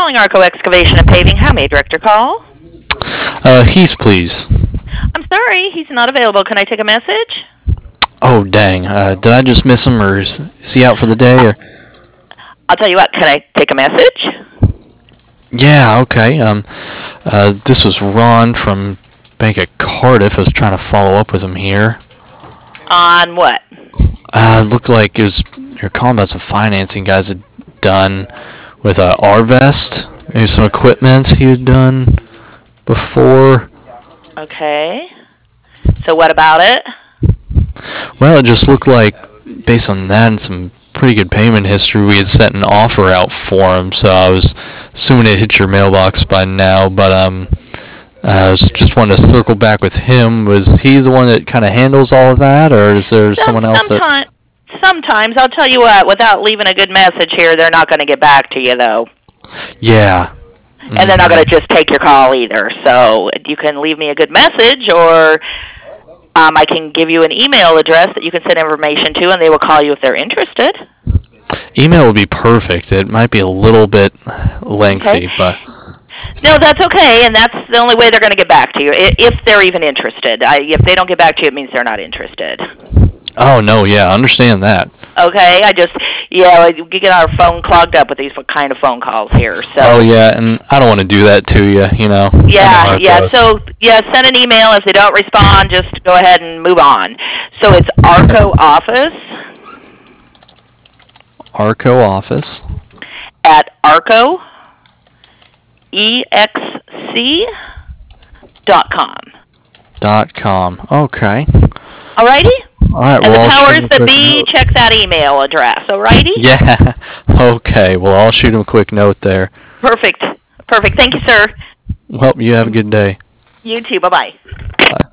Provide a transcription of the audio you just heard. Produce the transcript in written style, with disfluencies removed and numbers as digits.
calling Arco Excavation and Paving. How may I direct your call? Heath, please. I'm sorry, he's not available. Can I take a message? Oh, dang. Did I just miss him, or is he out for the day? Or? I'll tell you what, can I take a message? Yeah, okay. This was Ron from Bank of Cardiff. I was trying to follow up with him here. On what? Looked like you're calling about some financing guys had done with Arvest. Maybe some equipment he had done before. Okay. So what about it? Well, it just looked like, based on that and some pretty good payment history, we had sent an offer out for him, so I was assuming it hit your mailbox by now, but I was just wanted to circle back with him. Was he the one that kind of handles all of that, or is there someone else that... Sometimes, I'll tell you what, without leaving a good message here, they're not going to get back to you, though. Yeah. And they're not going to just take your call either, so you can leave me a good message, or I can give you an email address that you can send information to, and they will call you if they're interested. Email would be perfect. It might be a little bit lengthy, Okay. but... No, that's okay, and that's the only way they're going to get back to you, if they're even interested. If they don't get back to you, it means they're not interested. Oh, no, yeah, I understand that. Okay, we get our phone clogged up with these kind of phone calls here, so... Oh, yeah, and I don't want to do that to you, you know. Send an email. If they don't respond, just go ahead and move on. So it's Arco Office. Arco Office. At Arco, EXC.com. .com. Okay. Alrighty? Alright, And well, the I'll powers shoot him a that quick be, note. check that email address, alrighty? Yeah. Okay, well, I'll shoot him a quick note there. Perfect. Thank you, sir. Well, you have a good day. You too. Bye-bye. Bye.